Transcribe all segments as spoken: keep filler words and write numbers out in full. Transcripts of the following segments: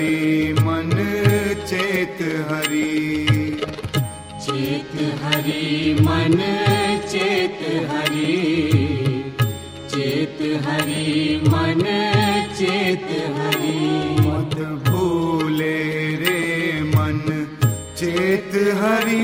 हरि मन चेत हरि। चेत हरि मन चेत हरि, चेत हरि मन चेत हरि। मत भूले रे मन चेत हरि।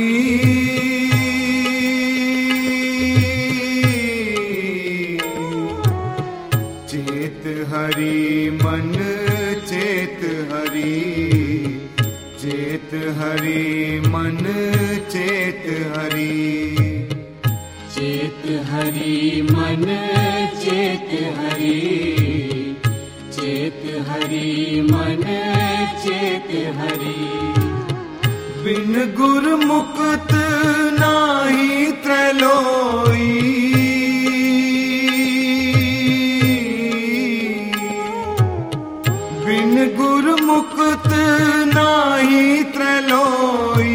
चेत हरि मन चेत हरि, चेत हरि मन चेत हरि। चेत हरि मन चेत हरि, चेत हरि मन चेत हरि। बिन गुर मुक्त नाही त्रलोई, बिन गुर मुक्त नाही त्रलोई।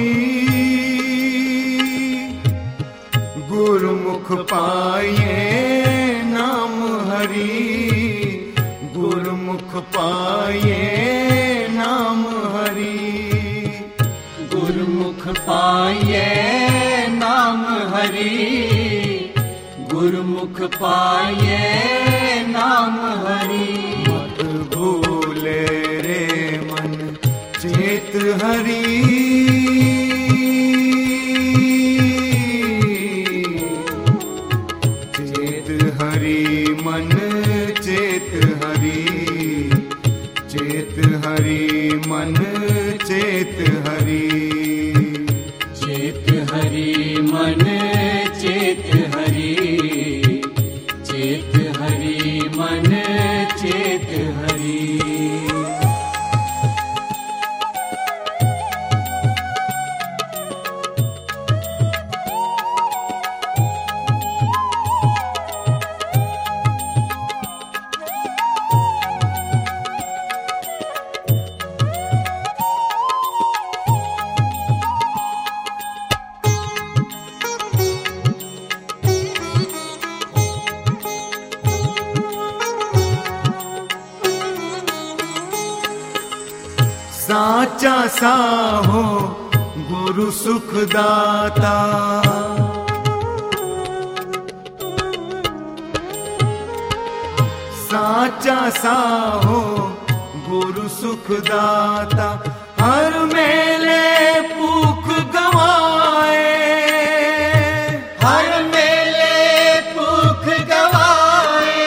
गुरमुख पाए नाम हरि, गुरमुख पाए नाम हरि। गुरमुख पाए नाम हरि, गुरमुख पाए नाम हरि। मत भूले रे मन चेत हरि। हरि मन चेत हरि, चेत हरि मन चेत हरि। चेत हरि मन चेत हरि, चेत हरि मन चेत हरि। साचा साहो गुरु सुखदाता, साचा साहो गुरु सुखदाता। हर मेले भूख गवाए, हर मेले भूख गवाए।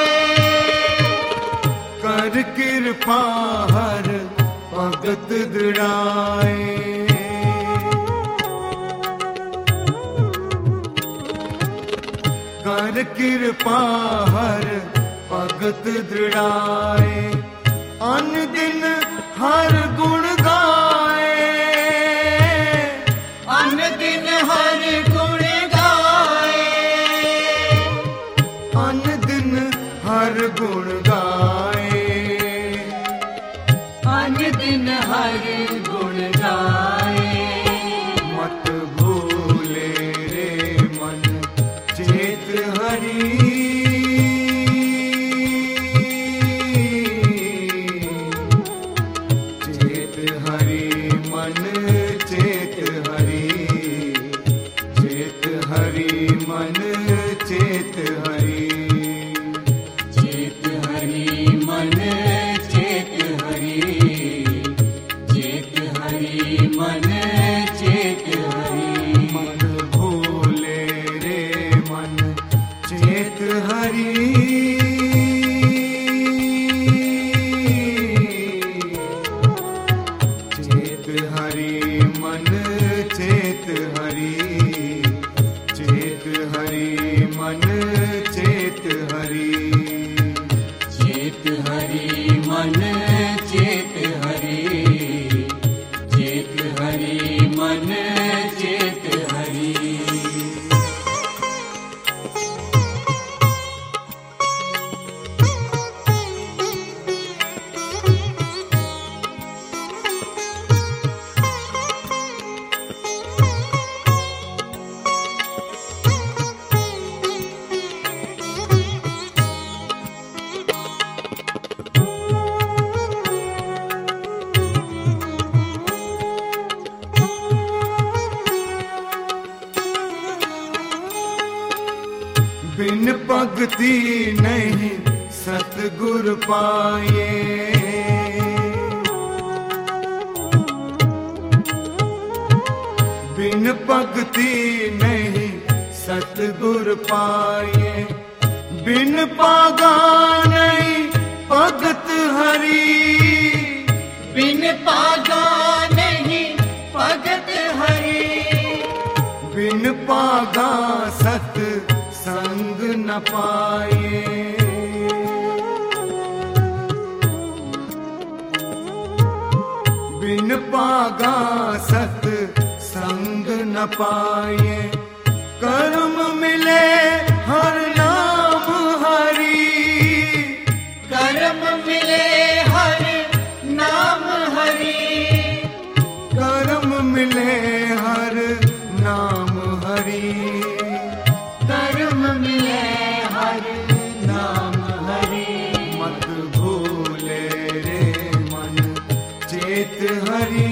कर कृपा हर भगत दृढ़ाए। कर कृपा हर भगत दृढ़ाए। अन दिन हर गुण गाए, अन दिन हर गुण गाए। अन दिन हर गुण गाए। अन दिन हर गुण गाए। मत भूले रे मन चेत हरि। चेत हरि मन चेत हरि, चेत हरि मन चेत हरि। चेत हरि मन चेत हरि, चेत हरि मन चेत हरि। मन भूले रे मन चेत हरि। चेत हरि मन चेत हरि, चेत हरि मन चेत हरि। चेत हरि मन चेत हरि, चेत हरि मन चेत हरि। बिन भगति नहीं सतगुर पाए। बिन भगति नहीं सतगुर पाए। बिन पागा नहीं भगत हरि। बिन पागा नहीं भगत हरि। बिन पागा सत संग न पाए। बिन पागा सत संग न पाए। कर्म मिले हर नाम हरि। कर्म मिले हर नाम हरि। कर्म मिले हर नाम हरि। कर्म मिले हर नाम हरि। मत भूले रे मन चेत हरि।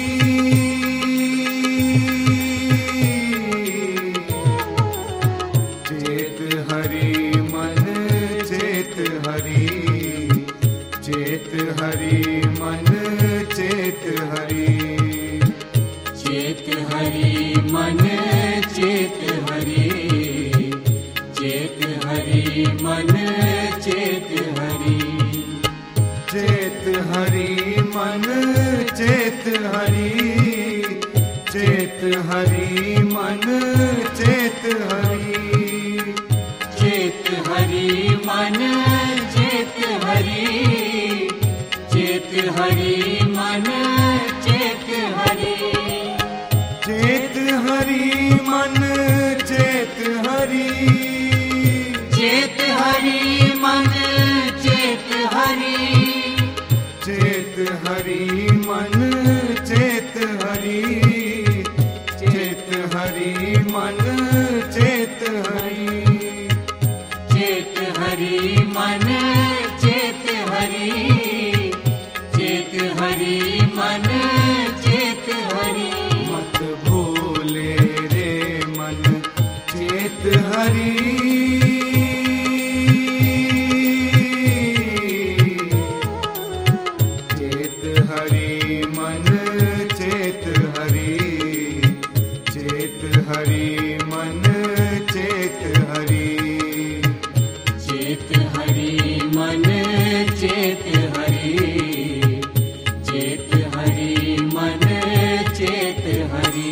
चेत हरि मन चेत हरि। चेत हरि मन चेत हरि। चेत हरि मन चेत हरि। चेत हरि मन चेत हरि। चेत हरि मन चेत हरि। चेत हरि मन चेत हरि। चेत हरि मन चेत हरि। चेत हरि मन चेत हरि। चेत हरि मन चेत हरि। चेत हरि मन चेत हरि। चेत हरि मन चेत हरि। चेत हरि मन चेत हरि। चेत हरि मन चेत हरि। चेत हरि मन चेत हरि। मत भूले रे मन चेत हरि। चेत हरि मन चेत हरि। चेत हरि मन चेत हरि। चेत हरि मन चेत हरि। चेत हरि मन चेत हरि।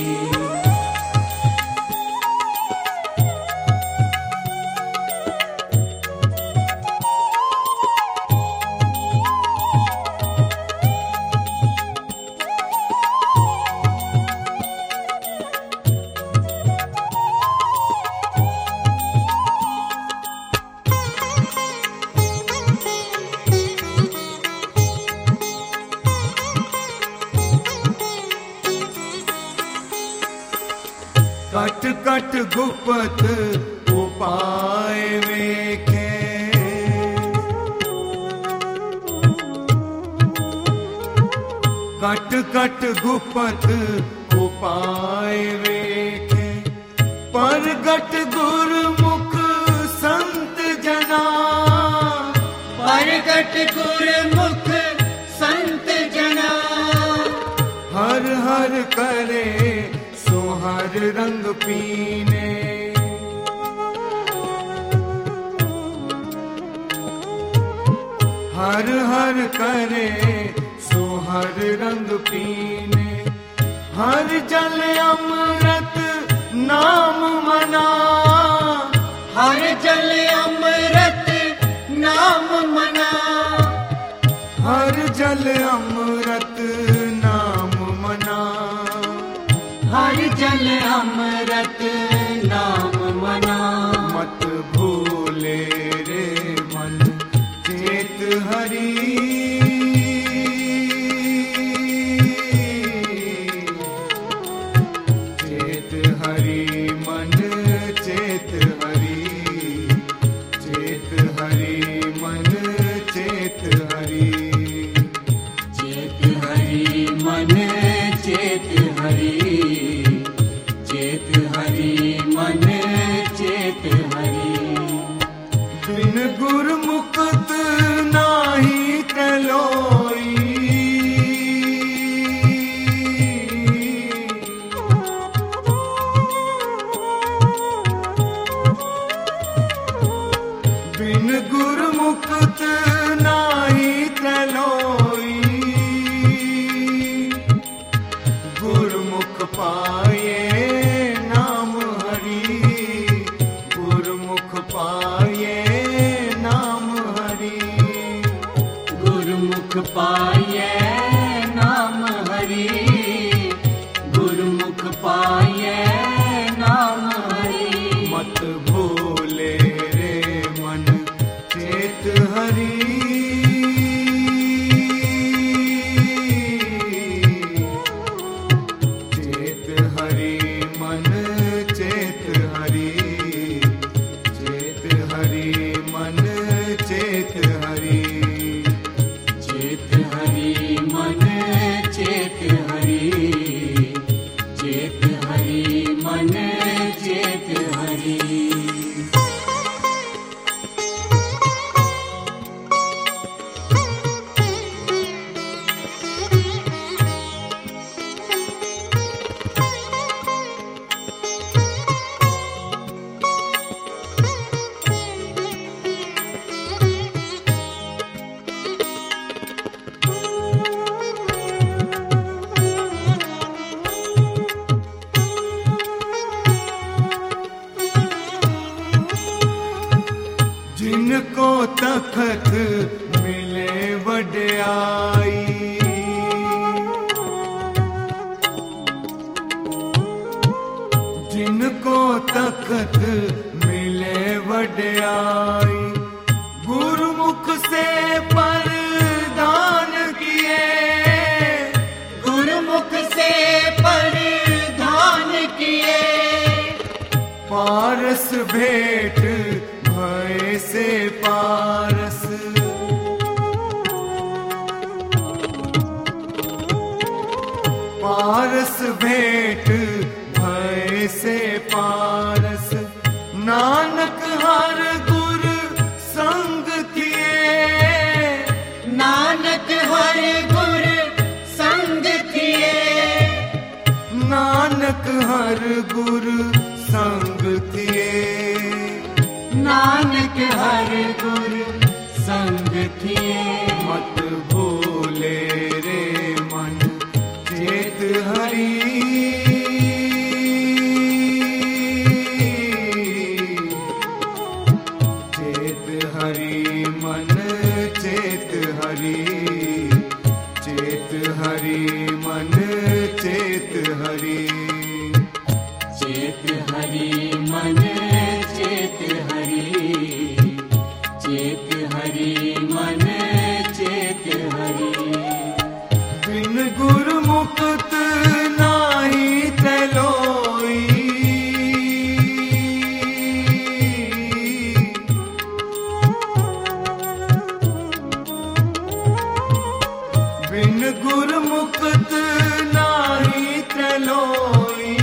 कट कट गुपत उपाय वेखे। कट कट गुपत उपाय वेखे। परगट गुरमुख संत जना। परगट गुरमुख संत जना। हर हर करे हर रंग पीने। हर हर करे सो हर रंग पीने। हर जल अमृत नाम मना। हर जल अमृत नाम मना। हर जल अमृत नाम मना। हर जल अमृत नाम मना। मत भूले रे मन चेत हरि। चेत हरि मन चेत हरि। चेत हरि मन चेत हरि। चेत हरि मन चेत हरि। चेत हरि मन चेत हरि। मिले वड्याई। जिनको तखत मिले वड्याई, गुरुमुख से परदान किए, गुरुमुख से परिधान किए। पारस भेंट भय से पारस, पारस भेंट भय से पारस। नानक हर गुर संग किए, नानक हर गुर संग किए। नानक हर गुर संग किए, नानक हर गुर संग किए। मत भूले रे मन चेत हरि, चेत हरि मन चेत हरि, चेत हरि मन चेत हरि। चेत हरि मन चेत हरि, चेत हरि मन चेत हरि। बिन गुरु मुक्त नाही तलोई, बिन गुरु मुक्त नाही तलोई।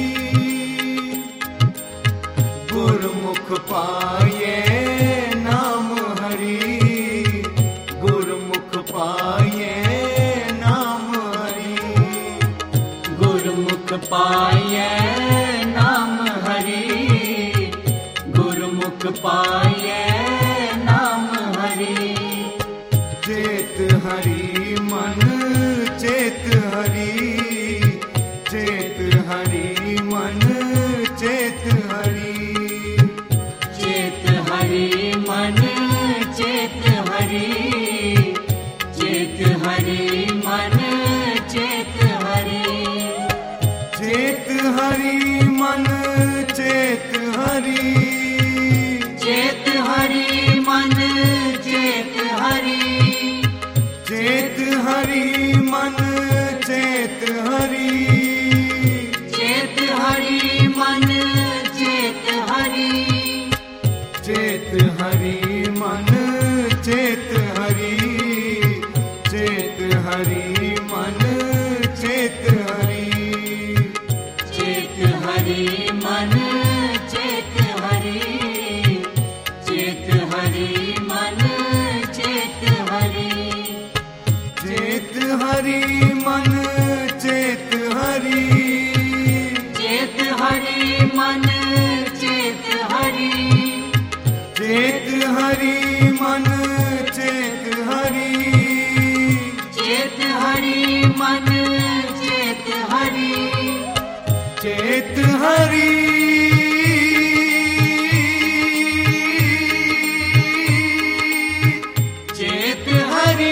गुरुमुख पाए नाम हरि, गुरुमुख पाए नाम हरि। गुरुमुख पाए नाम हरि, गुरुमुख पाए नाम हरि। चेत हरि मन चेत हरि, चेत हरि मन चेत हरि। चेत हरि मन चेत हरि, चेत हरि मन चेत हरि। चेत हरि मन चेत हरि, चेत हरि मन चेत हरि। चेत हरि मन चेत हरि, चेत हरि मन चेत हरि। चेत हरि मन चेत हरि, चेत हरि मन चेत हरि। चेत हरि मन चेत हरि, चेत हरि मन चेत हरि। चेत हरि मन चेत हरि, चेत हरि मन चेत हरि। चेत हरि मन चेत हरि, चेत हरि मन चेत हरि। चेत हरि चेत हरि।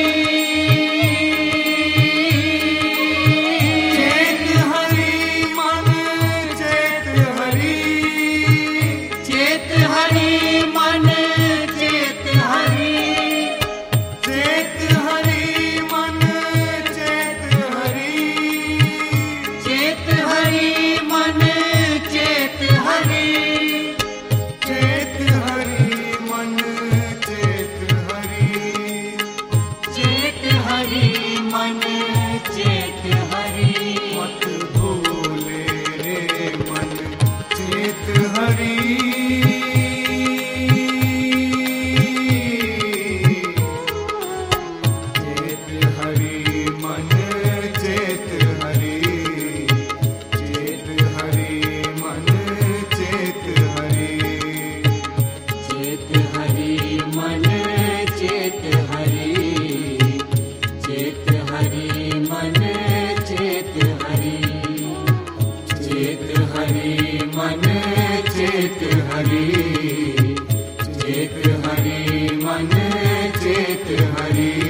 चेत हरि मन चेत हरि, चेत हरि मन चेत हरि। चेत हरि मन चेत हरि। चेत हरि मन चेत हरि। चेत हरि मन चेत हरि। चेत हरि मन चेत हरि। मत भूले रे मन चेत हरि, चेत हरि मन चेत हरि। चेत हरि मन चेत हरि। चेत हरि मन चेत हरि। चेत हरि मन चेत हरि। चेत हरि मन चेत हरि। चेत हरि मन चेत अमृत हरि